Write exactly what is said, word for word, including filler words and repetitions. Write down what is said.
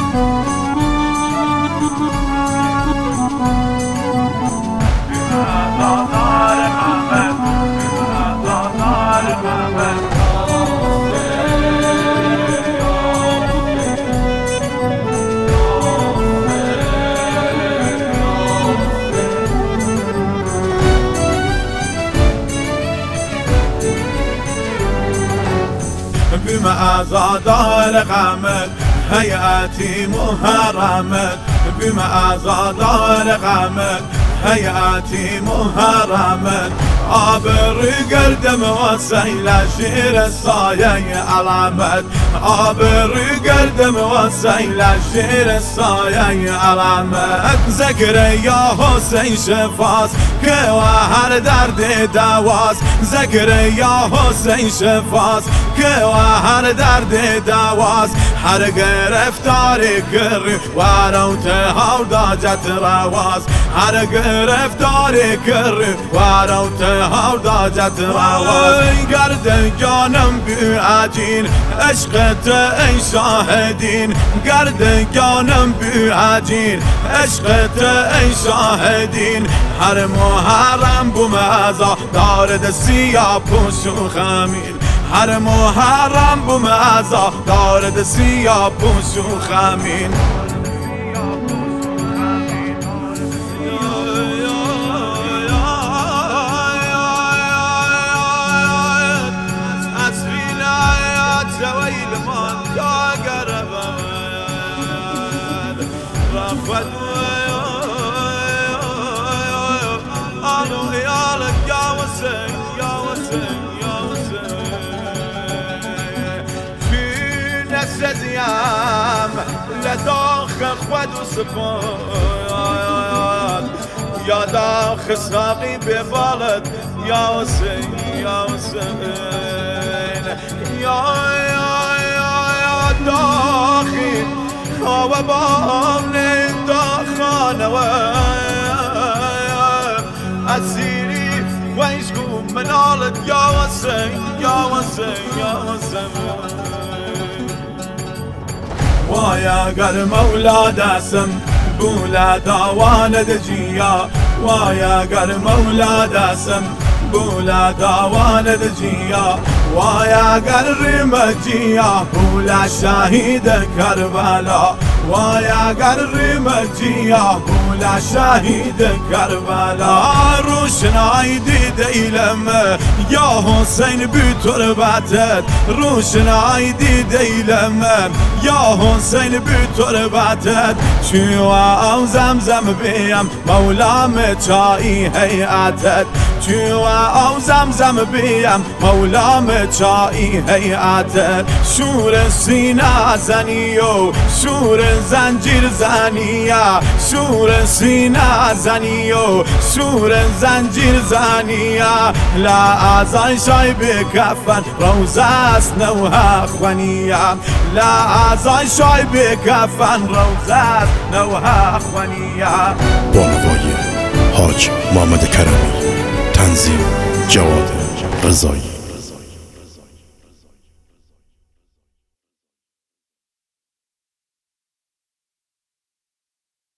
بمعزادار غمك هيئتي محرمك، بمعزادار غمك هيئتي محرمك. عابر قردم وسيل شير الصايا علامت، عابر قردم وسيل شير الصايا علامت. زكريا حسين شفاس كوهر درد دواس، زكريا حسين شفاس كوهر درد دواس. هر گرفتاری کری وارو تهاو داجت رواز، هر گرفتاری کری وارو تهاو داجت رواز. گرد جانم بی عجین عشقت ای شاهدین، گرد جانم بی عجین عشقت ای شاهدین. هر محرم بومزا دارد سیاه پوشو خمیل، هر محرم بومزا دارد سیاه پوشو خمین. سديام لداخ خود و سپاد، یا داخ ساقی ببالد یا حسین یا حسین. یا یا یا یا داخی خواب بام داخانه و اسیری ویشگو منالد یا حسین یا حسین یا حسین. وایا گر مولا دسم بولا داوان دجیا، وایا گر مولا دسم بولا داوان دجیا. وایا گر رمجیا بولا شهید کربلا، وایا گر رمجیا بولا شهید کربلا. روشنایی دید ایلم یا حسین بی تربتت، روشنایی دید ایلم یا حسین بی تربتت. چو او زمزم بیم مولام چایی هیئتت، چو او زمزم بیم مولام چایی هیئتت. شور سینه زنی و شور زنجیر زنیه، شور سینه زنی و شور زنجیر زنیه. لعازای شای بکفن روزه است نوها خوانیه، لعازای شای بکفن روزه است نوها خوانیه. با نوای حاج محمد کرمی، تنظیم جواد رضایی.